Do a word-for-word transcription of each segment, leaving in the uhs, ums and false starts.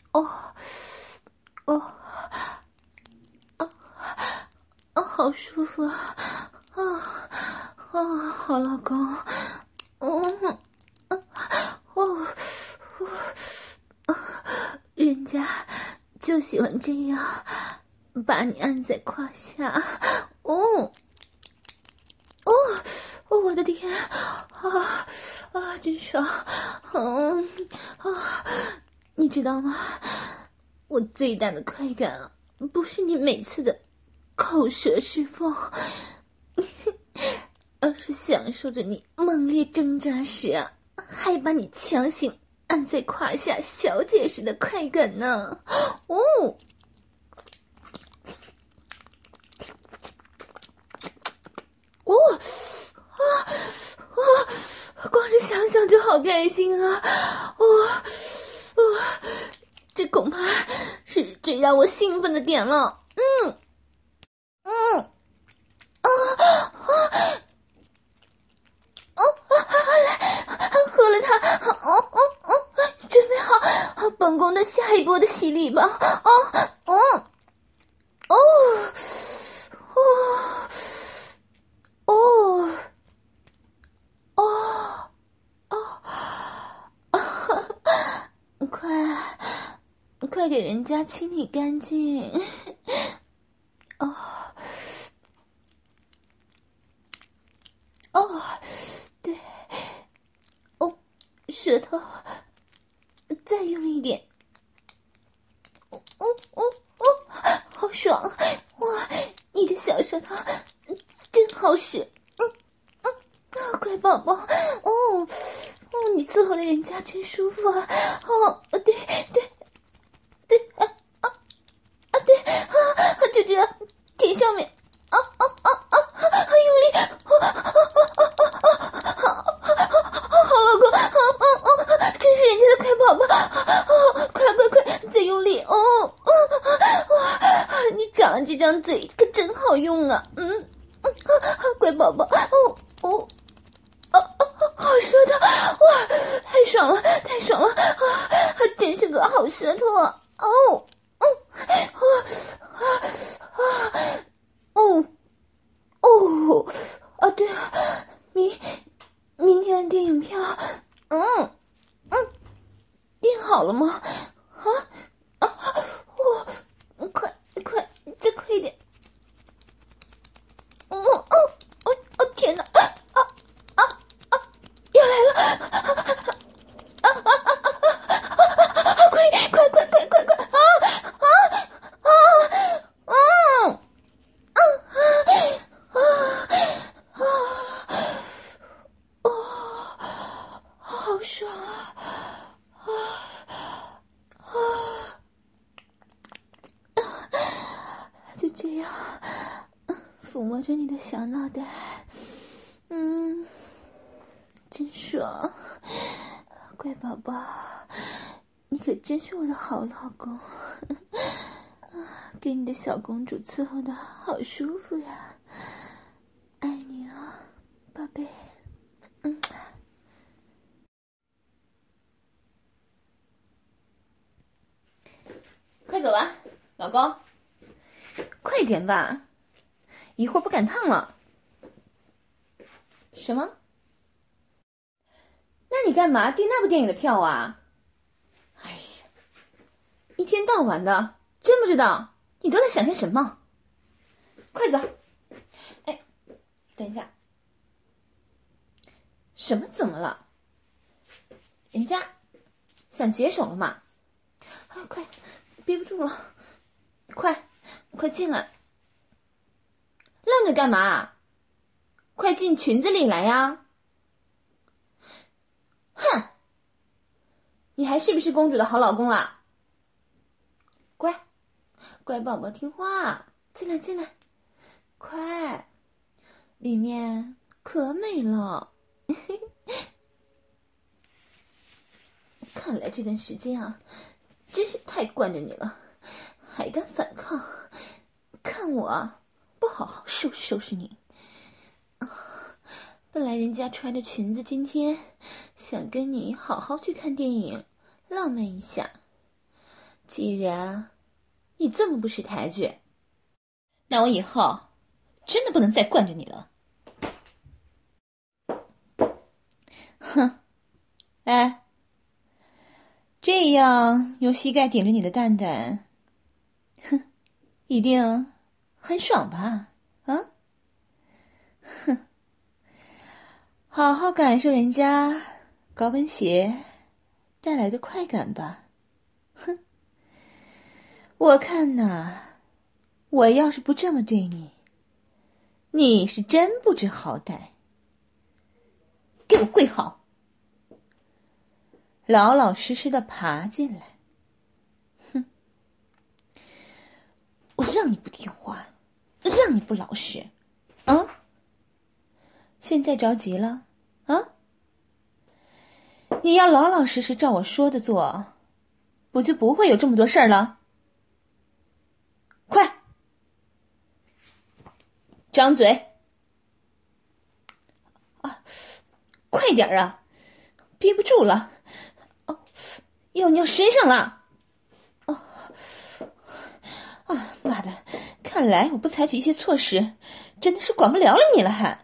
哦，哦，啊啊，好舒服啊！啊啊，好老公，嗯，哦，哦，人家就喜欢这样，把你按在胯下。哦，哦，我的天，啊啊，真爽！嗯啊，你知道吗？我最大的快感啊，不是你每次的口舌是缝，而是享受着你猛烈挣扎时啊，还把你强行按在胯下小姐时的快感呢。哦，哦，啊啊！光是想想就好开心啊！哦，哦，这恐怕是最让我兴奋的点了。嗯，嗯，啊啊！哦，来，喝了它，哦哦哦，准备好本宫的下一波的洗礼吧！啊，哦，哦，哦，哦，哦，哦，快，快给人家清理干净！哦，哦，对，哦，舌头。再用力一点，哦哦哦哦，好爽！哇，你的小舌头真好使，嗯嗯啊，乖宝宝，哦哦，你伺候的人家真舒服啊！哦，对对对，啊啊啊，对啊，就这样舔上面，啊啊啊啊啊，用力，啊啊啊啊啊！好老公，啊啊啊！真是人家的快宝宝，啊！快快快，再用力！哦哦，哇！你长这张嘴可真好用啊！嗯嗯，乖宝宝，哦哦，啊啊，好舌头！哇，太爽了，太爽了！啊，真是个好舌头啊！哦，嗯，啊啊啊，哦哦，啊对啊，明明天的电影票，嗯嗯，订好了吗？啊啊！我快快再快一点！哦哦哦哦！天哪！啊啊啊啊！要来了！啊啊啊啊啊！快快快快快快！啊啊啊啊！啊啊啊！哦，好爽啊！啊啊！就这样抚摸着你的小脑袋，嗯，真爽！乖宝宝，你可真是我的好老公，给你的小公主伺候的好舒服呀！爱你啊，宝贝。嗯，快走吧，老公，快点吧，一会儿不赶趟了。什么？那你干嘛订那部电影的票啊？哎呀，一天到晚的，真不知道你都在想些什么。快走！哎，等一下，什么怎么了？人家想解手了嘛？啊，快，憋不住了，快，快进来！愣着干嘛？快进裙子里来呀！哼，你还是不是公主的好老公啦？乖，乖宝宝听话，进来进来，快，里面可美了。看来这段时间啊，真是太惯着你了，还敢反抗，看我啊，不好好收拾收拾你。本来人家穿着裙子今天想跟你好好去看电影，浪漫一下， 既然你这么不识抬举，那我以后真的不能再惯着你了。哼，哎，这样用膝盖顶着你的蛋蛋，哼，一定很爽吧？啊？哼，好好感受人家高跟鞋带来的快感吧。哼，我看呐，我要是不这么对你，你是真不知好歹。给我跪好，老老实实的爬进来。哼，我让你不听话，让你不老实，啊？现在着急了，啊？你要老老实实照我说的做，不就不会有这么多事儿了？快，张嘴！啊，快点儿啊，憋不住了，哦，要尿身上了。哦，啊，妈的，看来我不采取一些措施，真的是管不了了你了还。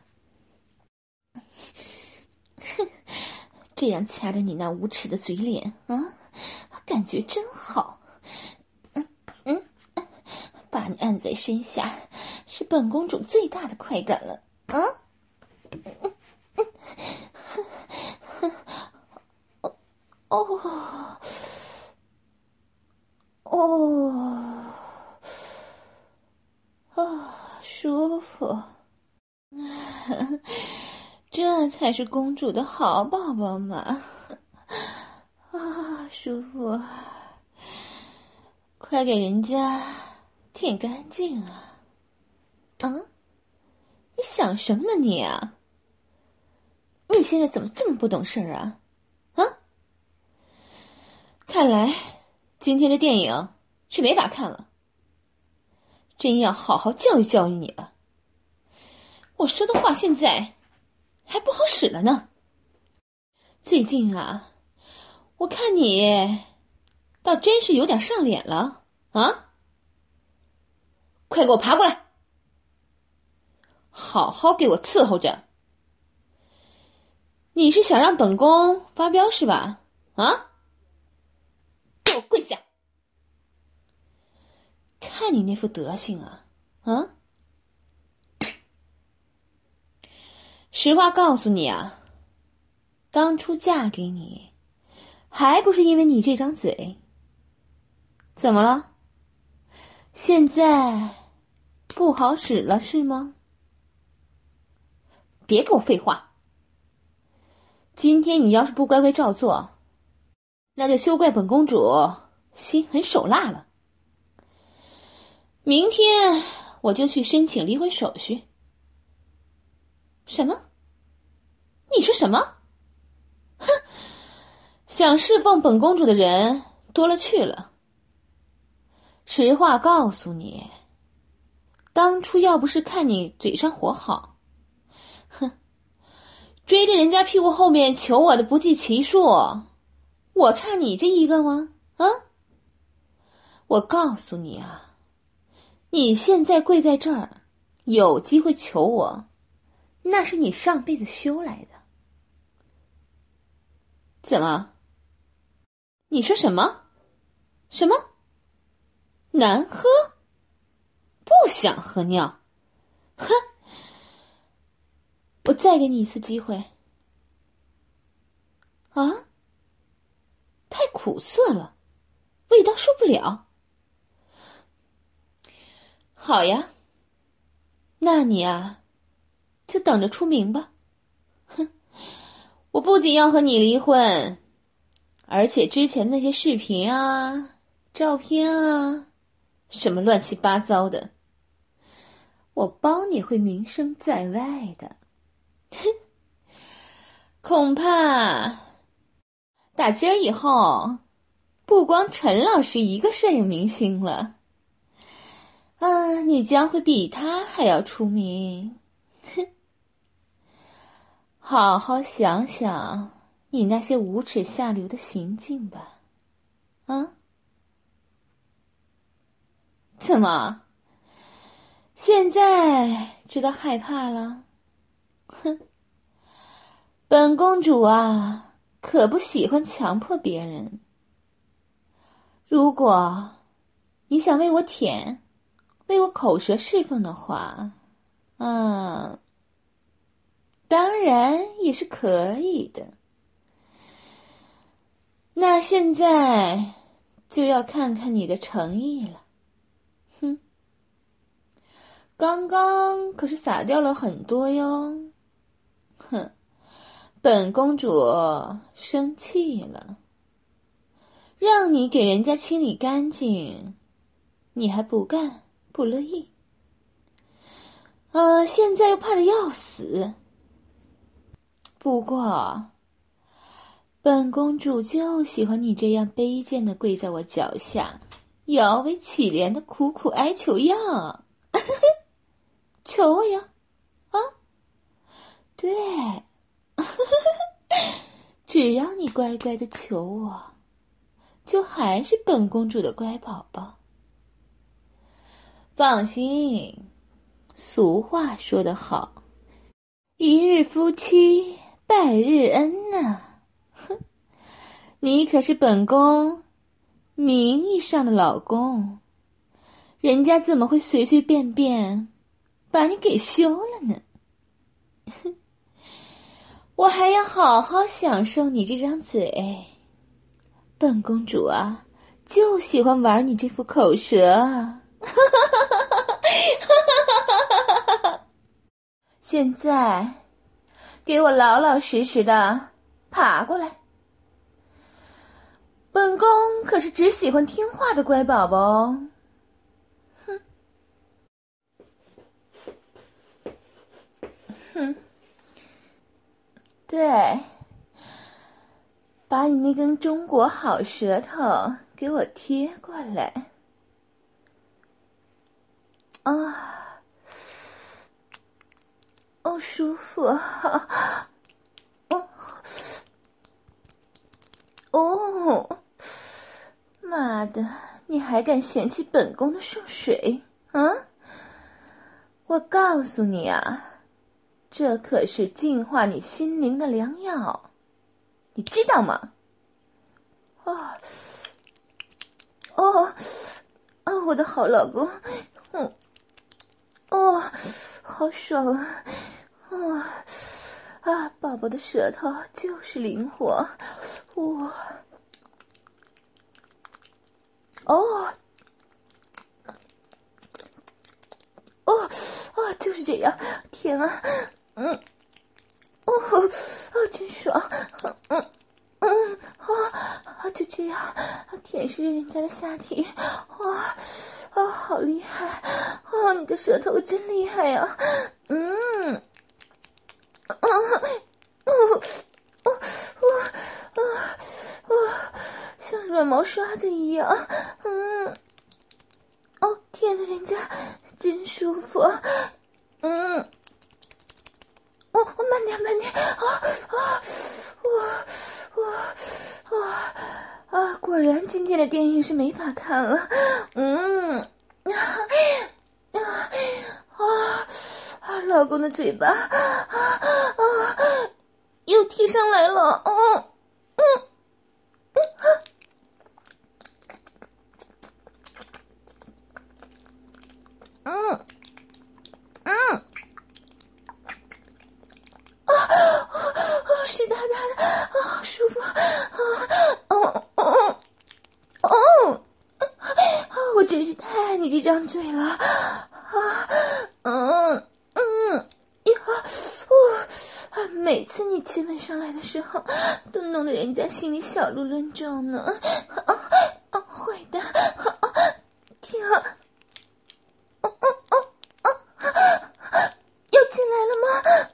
哼，这样掐着你那无耻的嘴脸啊，感觉真好。嗯嗯，把你按在身下，是本公主最大的快感了啊！嗯嗯嗯，哦哦哦，舒服。这才是公主的好宝宝嘛！啊，舒服，快给人家舔干净啊！啊，你想什么呢你啊？你现在怎么这么不懂事儿啊？啊？看来今天这电影是没法看了，真要好好教育教育你了。我说的话现在还不好使了呢。最近啊，我看你倒真是有点上脸了啊！快给我爬过来，好好给我伺候着。你是想让本宫发飙是吧？啊！给我跪下！看你那副德行啊，啊！实话告诉你啊，当初嫁给你，还不是因为你这张嘴？怎么了？现在不好使了是吗？别给我废话！今天你要是不乖乖照做，那就休怪本公主心狠手辣了。明天我就去申请离婚手续。什么？你说什么？哼！想侍奉本公主的人多了去了。实话告诉你，当初要不是看你嘴上活好，哼，追着人家屁股后面求我的不计其数，我差你这一个吗？啊！我告诉你啊，你现在跪在这儿，有机会求我，那是你上辈子修来的。怎么？你说什么？什么？难喝？不想喝尿？哼！我再给你一次机会。啊？太苦涩了，味道受不了。好呀，那你啊，就等着出名吧。哼！我不仅要和你离婚，而且之前那些视频啊、照片啊，什么乱七八糟的，我包你会名声在外的。哼！恐怕打今儿以后，不光陈老师一个摄影明星了，啊，你将会比他还要出名。哼！好好想想你那些无耻下流的行径吧，啊！ 怎么？现在知道害怕了？哼，本公主啊，可不喜欢强迫别人。如果你想为我舔，为我口舌侍奉的话，嗯，当然也是可以的。那现在就要看看你的诚意了。哼，刚刚可是撒掉了很多哟。哼，本公主生气了，让你给人家清理干净，你还不干，不乐意。呃，现在又怕得要死。不过，本公主就喜欢你这样卑贱的跪在我脚下，摇尾乞怜的苦苦哀求样。求我呀，啊，对，只要你乖乖的求我，就还是本公主的乖宝宝。放心，俗话说得好，一日夫妻百日恩呐、啊。哼，你可是本宫名义上的老公，人家怎么会随随便便把你给休了呢？我还要好好享受你这张嘴，本公主啊，就喜欢玩你这副口舌啊！现在，给我老老实实的爬过来。本宫可是只喜欢听话的乖宝宝哦。哼，哼，对，把你那根中国好舌头给我贴过来。啊，哦，舒服。哦，哦，妈的，你还敢嫌弃本宫的圣水啊？我告诉你啊，这可是净化你心灵的良药，你知道吗？哦，哦，哦，我的好老公，嗯，哦，好爽啊！哦，啊，宝宝的舌头就是灵活，哇，哦，哦，哦，就是这样，天啊，嗯，哦，哦，真爽，嗯。嗯啊啊，就这样，舔舐人家的下体，哇啊，好厉害！哦，你的舌头真厉害呀、啊！嗯，啊，哦，哦，哦，啊啊，像软毛刷子一样，嗯，哦，舔的人家真舒服，嗯，哦，慢点，慢点，啊啊，哇！哇啊啊！果然今天的电影是没法看了。嗯啊啊啊啊！老公的嘴巴啊啊又提上来了。嗯嗯嗯嗯啊啊！湿哒哒的啊，好舒服啊！哦哦哦！我真是太爱你这张嘴了啊！嗯嗯呀，哦，每次你亲吻上来的时候，都弄得人家心里小鹿乱撞呢。啊啊，坏蛋！啊，天啊！哦哦哦哦！又进来了吗？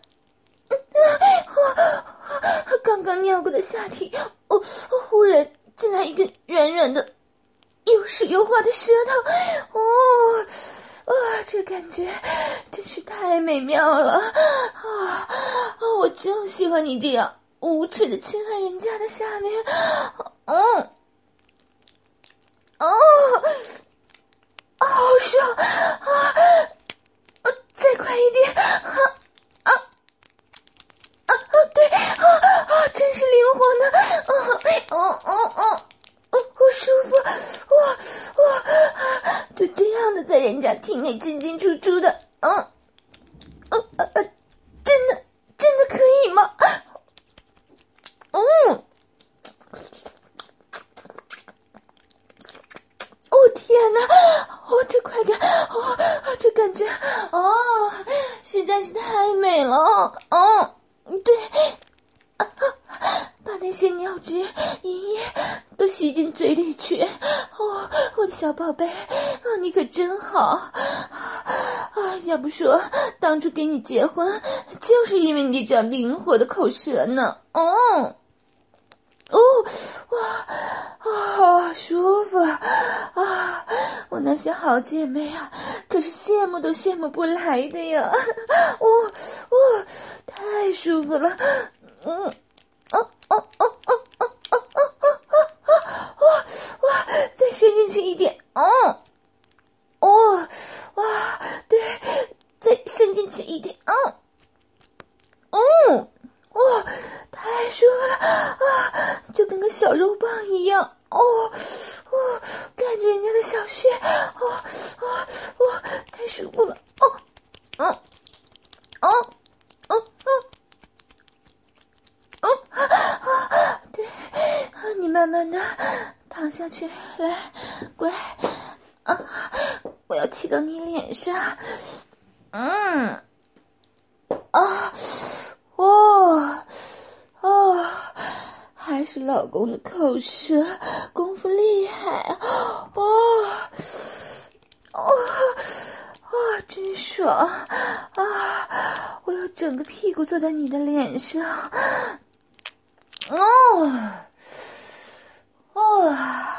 哦，刚刚尿过的下体，哦，忽然进来一个软软的。又湿又滑的舌头，哦，啊，这感觉真是太美妙了啊！啊，我就喜欢你这样无耻的侵犯人家的下面，嗯，哦， 好爽啊！呃，再快一点啊啊啊！对啊啊，真是灵活呢！啊哦哦哦哦，好舒服！哇哇，就这样的在人家体内进进出出的，嗯嗯呃呃，真的真的可以吗？嗯。哦天哪！哦，这快感，哦，这感觉，哦，实在是太美了。哦，对，啊啊，把那些尿汁、银液都吸进嘴里去。哦，我的小宝贝，啊，你可真好。啊，要不说当初给你结婚，就是因为你这张灵活的口舌呢。哦。哦，哇，啊，好舒服啊！我那些好姐妹啊，可是羡慕都羡慕不来的呀！哇哇，太舒服了！嗯，哦哦哦哦哦哦哦哦哦哦，哇，再伸进去一点，哦哦，哇，对，再伸进去一点，哦，嗯。哇、哦，太舒服了啊！就跟个小肉棒一样哦哦，感觉人家的小穴哦哦哦，太舒服了哦哦哦哦哦哦啊！对啊，你慢慢的躺下去，来，乖啊！我要骑到你脸上，嗯啊。哦哦，还是老公的口舌功夫厉害哦哦哦，真爽啊！我要整个屁股坐在你的脸上，哦哦，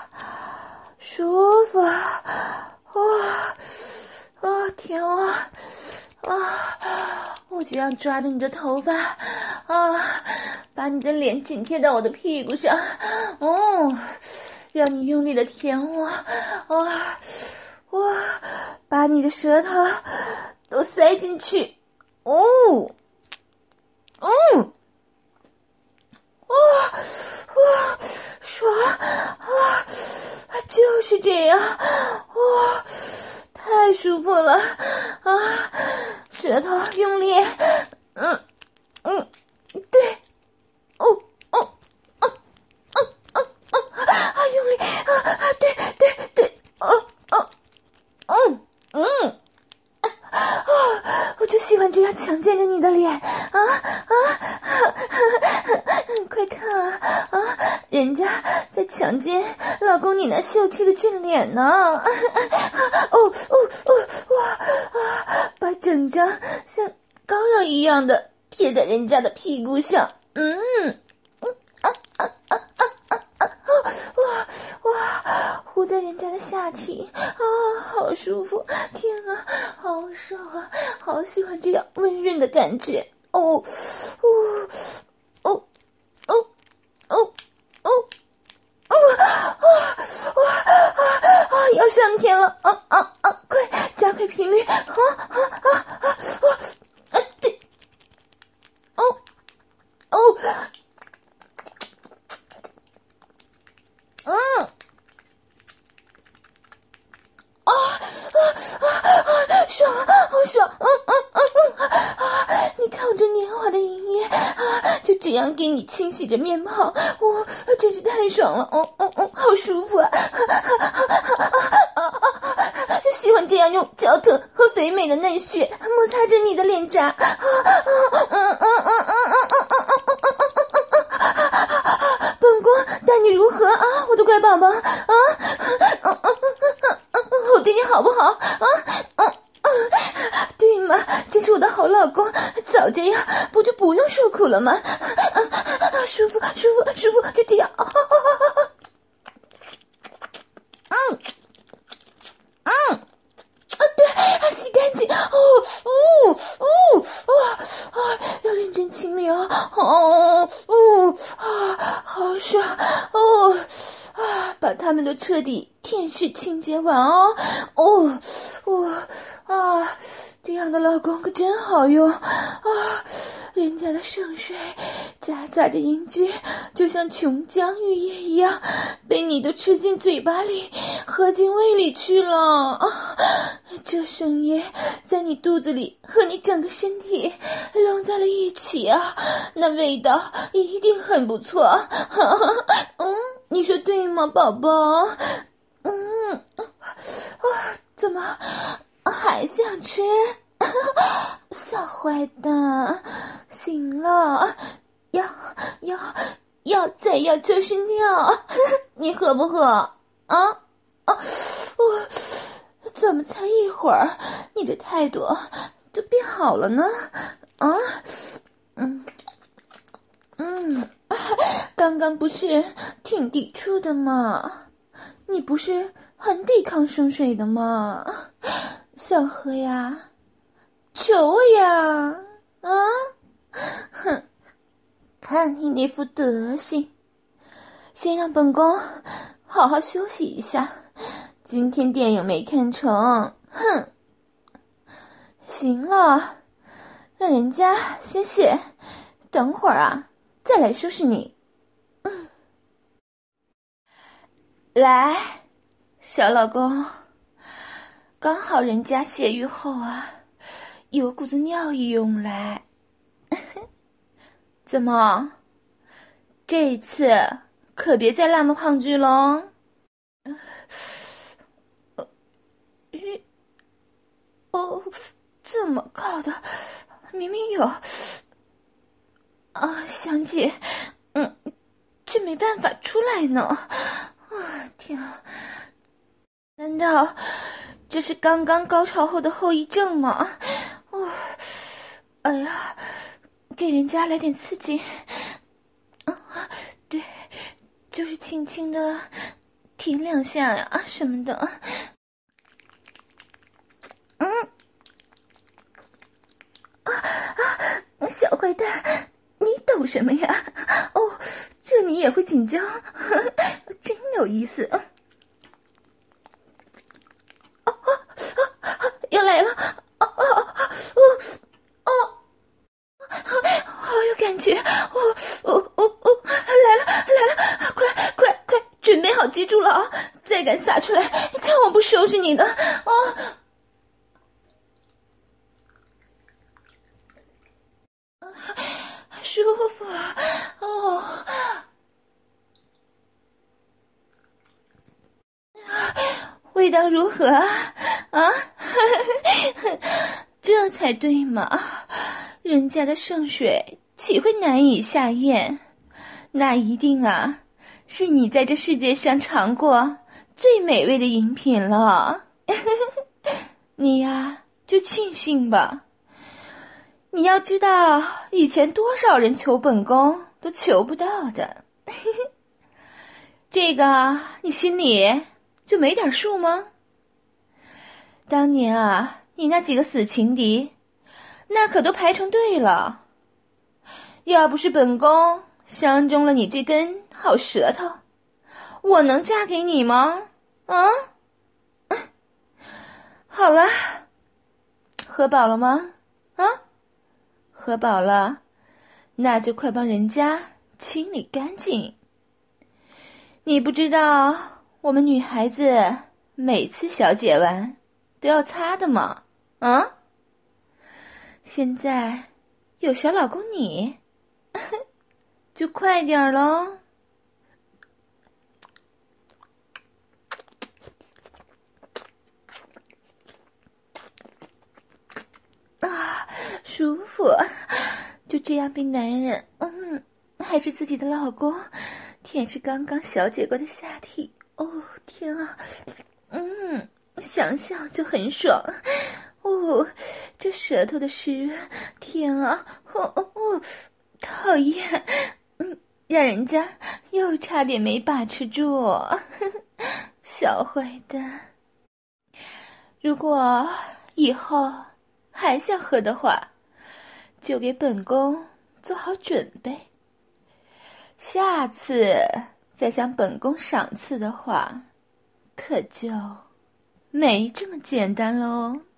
舒服哦哦，天啊！啊！我这样抓着你的头发，啊，把你的脸紧贴到我的屁股上，哦，让你用力的舔我，啊，我把你的舌头都塞进去，哦，嗯，哇哇，爽啊！就是这样，哇！太舒服了啊！舌头用力，嗯嗯，对，哦哦哦哦哦哦啊！用力啊啊！对对对，哦哦嗯嗯啊！我就喜欢这样强奸着你的脸啊啊！快看啊啊！人家在强奸老公你那秀气的俊脸呢！哦哦哦哇啊！把整张像膏药一样的贴在人家的屁股上，嗯嗯啊啊啊啊啊啊！哇哇！糊在人家的下体啊，好舒服！天啊，好爽啊！好喜欢这样温润的感觉哦哦哦哦哦哦哦啊哇啊啊！要上天了！啊啊啊！快加快频率！啊啊啊啊！啊对，哦哦，嗯。啊啊啊啊！爽啊，好爽！嗯嗯嗯嗯啊！你看我这年华的银液啊，就这样给你清洗着面庞，哇，真是太爽了！哦哦哦，好舒服啊！就喜欢这样用娇疼和肥美的嫩穴摩擦着你的脸颊。啊啊嗯嗯嗯嗯嗯嗯嗯嗯！本宫待你如何啊，我的乖宝宝啊？嗯嗯嗯嗯。我对你好不好啊？嗯嗯，对嘛，这是我的好老公，早这样不就不用受苦了吗？啊啊，舒服舒服舒服，就这样。啊啊啊啊啊！嗯嗯啊，对啊，洗干净。哦哦哦哦啊，要认真清理哦。哦哦啊，好爽哦啊，把它们都彻底贴天使清洁丸哦。哦哦啊，这样的老公可真好用啊！人家的圣水夹杂着银汁，就像琼浆玉液一样，被你都吃进嘴巴里，喝进胃里去了啊！这圣液在你肚子里和你整个身体融在了一起啊，那味道一定很不错。嗯，你说对吗，宝宝？嗯，啊，怎么还想吃？小坏蛋，行了，要要要再要就是尿，你喝不喝啊？啊，我怎么才一会儿，你这态度就变好了呢？啊，嗯嗯，刚刚不是挺抵触的吗？你不是很抵抗圣水的吗？想喝呀？求我呀！啊，哼，看你那副德行，先让本宫好好休息一下。今天电影没看成，哼。行了，让人家歇歇，等会儿啊，再来收拾你。嗯，来，小老公，刚好人家泄欲后啊，有股子尿意涌来。怎么？这次可别再那么抗拒喽。呃，哦，这么高的，明明有啊，香姐，嗯，却没办法出来呢。啊，天啊！难道这是刚刚高潮后的后遗症吗？哦，哎呀，给人家来点刺激。啊，对，就是轻轻的停两下呀什么的。嗯，啊啊，小坏蛋，你抖什么呀？哦，这你也会紧张，真有意思。哦哦哦，又来了！哦哦哦哦哦，好有感觉！哦哦哦哦，来了来了，快快快，准备好接住了啊！再敢撒出来，看我不收拾你的！啊！舒服哦，味道如何啊？啊，这才对嘛！人家的圣水岂会难以下咽？那一定啊，是你在这世界上尝过最美味的饮品了。你呀，就庆幸吧。你要知道，以前多少人求本宫都求不到的。这个你心里就没点数吗？当年啊，你那几个死情敌，那可都排成队了。要不是本宫相中了你这根好舌头，我能嫁给你吗？啊？好了，喝饱了吗？啊？喝饱了，那就快帮人家清理干净。你不知道我们女孩子每次小解完都要擦的吗？啊？现在有小老公你，就快点儿咯。啊，舒服，就这样被男人，嗯，还是自己的老公，舔舐刚刚小姐过的下体。哦，天啊，嗯，想想就很爽。哦，这舌头的湿润，天啊，哦哦哦，讨厌，嗯，让人家又差点没把持住。小坏蛋，如果以后还想喝的话，就给本宫做好准备。下次再向本宫赏赐的话， 可就没这么简单喽。